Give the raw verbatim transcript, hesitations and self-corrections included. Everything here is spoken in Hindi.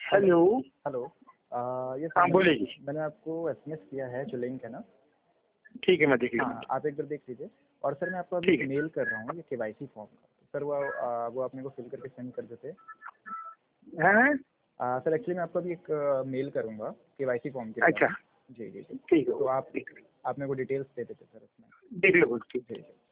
Hello hello. आ, ये हाँ सर बोलिए मैंने जी। मैंने आपको एसएमएस किया है जो लिंक है ना। ठीक है मैं देख हाँ लूँगा। हाँ, आप एक बार देख लीजिए। और सर मैं आपको अभी ठीक एक है। मेल कर रहा हूँ ये केवाईसी फॉर्म का, तो सर वो आ, वो आप मेरे को फिल करके सेंड कर देते। हैं? आ, सर एक्चुअली मैं आपको अभी एक आ, मेल करूँगा केवाईसी फॉर्म के बारे अच्छा में। जी जी जी। ठीक है तो वो आप देख आप मेरे को डिटेल्स दे देते सर उसमें। देख लो ठीक जी जी।